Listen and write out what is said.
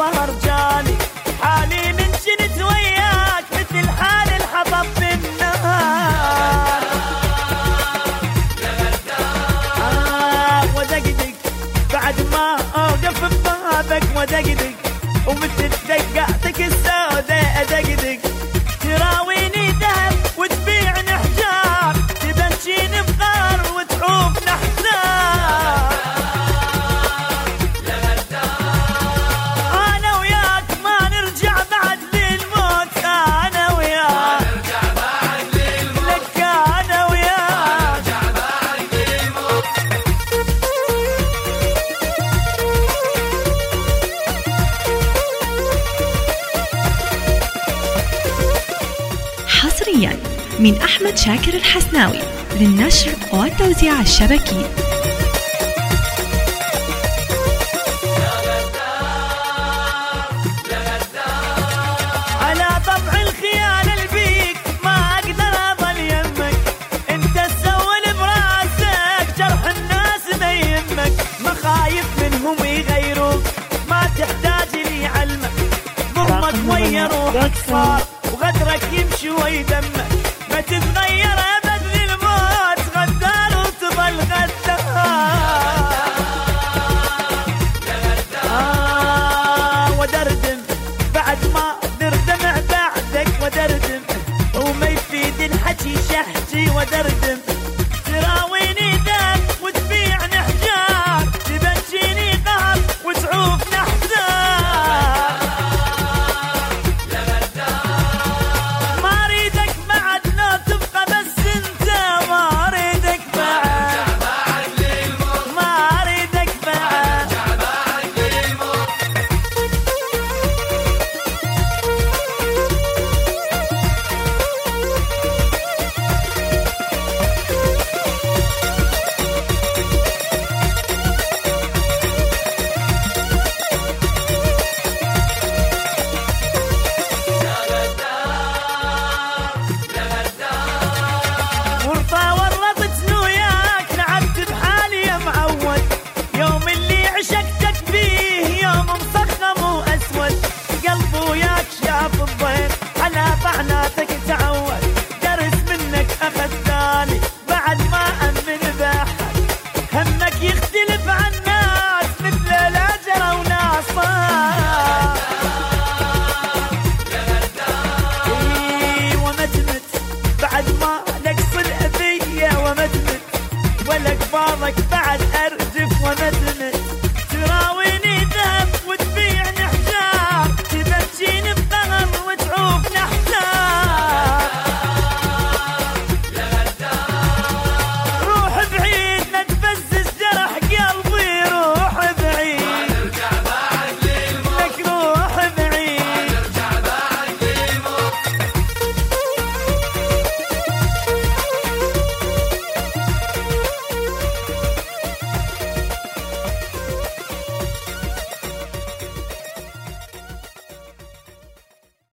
الظهر جاني حالي من جنت وياك مثل حال الحطب في النهار. ودقدق بعد ما اوقف ببابك ودقدق ومثل دقعتك السوداء ادقدق تراويني ذهب وتبيعني حجار تبنشيني بغار وتعوب نحسار. انا وياك ما نرجع بعد للموت انا وياك لك انا وياك حصريا من أحمد شاكر الحسناوي للنشر والتوزيع الشبكي. على طبع الخيانة البيك ما أقدر أظل يمك أنت تسول براسك جرح الناس ما يهمك ما خايف منهم يغيروك ما تحتاج لي علمك ضمك ويا روحك صار وغدرك يمشي ويدمك ما تتغير أبد للموت غدار وتظل غدار. ودردم بعد ما دردمع بعدك ودردم وما يفيد الحكي شحتي ودردم ترى